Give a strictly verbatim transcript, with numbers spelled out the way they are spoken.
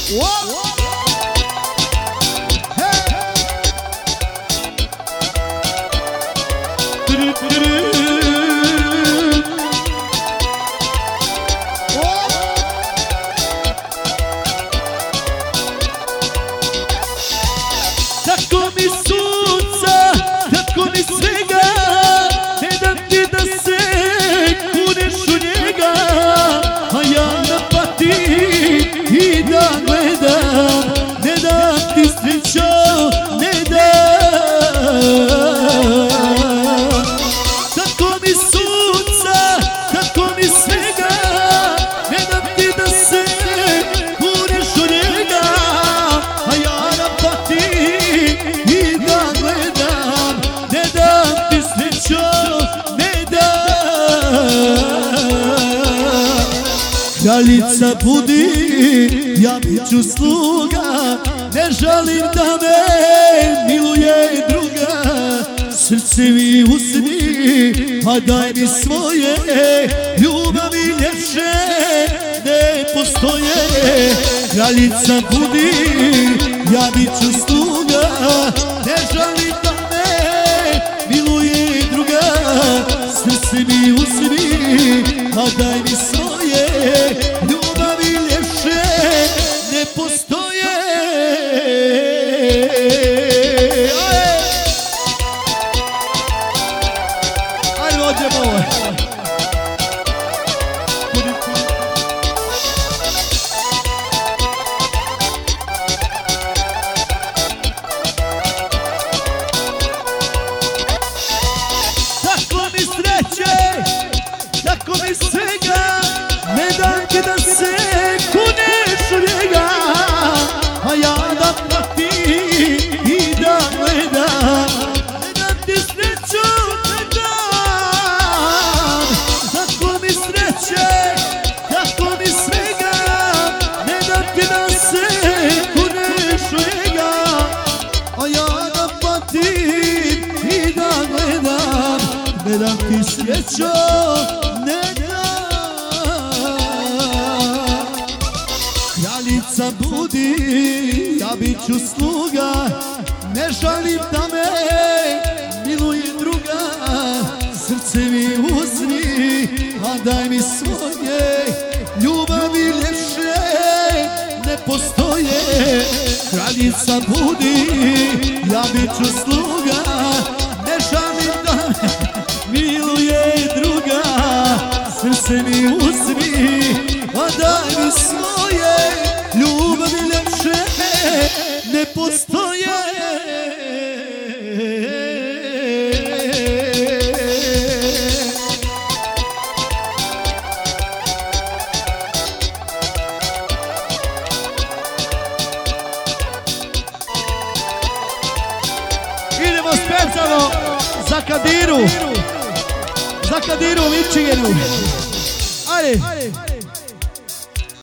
Tako mi sunca, tako mi svega, ne dam ti da se kuneš u njega, a ja na pati i da gledam, ne dam ti srećo, ne dam. Tako mi sunca, tako mi svega, ne dam ti da se kuneš u njega, a ja na pati i da gledam, ne dam ti srećo, ne dam. Kraljica budi, ja bit ću sluga, ne žalim da me miluje druga. Srce mi uzmi, a daj mi svoje, ljubavi ljepše ne postoje. Kraljica budi, ja bit ću sluga, ne žalim da me miluje druga. Srce mi uzmi, a daj mi svoje, ljubavi ljepše ne postoje. Ajde, ođemo ovo. Tako mi sreće, tako mi svega, ne dam ti da se kuneš u njega, a ja da pratim i da gledam, ne dam ti sreću, ne dam. Tako mi sreće, tako mi svega, ne dam ti da se kuneš u njega, a ja da pratim i da gledam, ne dam ti sreću, ne dam. Kraljica budi, ja bit ću sluga, ne žalim da me miluje druga. Srce mi uzmi, a daj mi svoje, ljubavi ljepše ne postoje. Kraljica budi, ja bit ću sluga, ne žalim da me miluje druga. Srce mi uzmi, a daj mi svoje, ljubavi ljepše ne postoje. Idemo specijalno za Kadiru, za Kadiru u Michiganu. Ajde.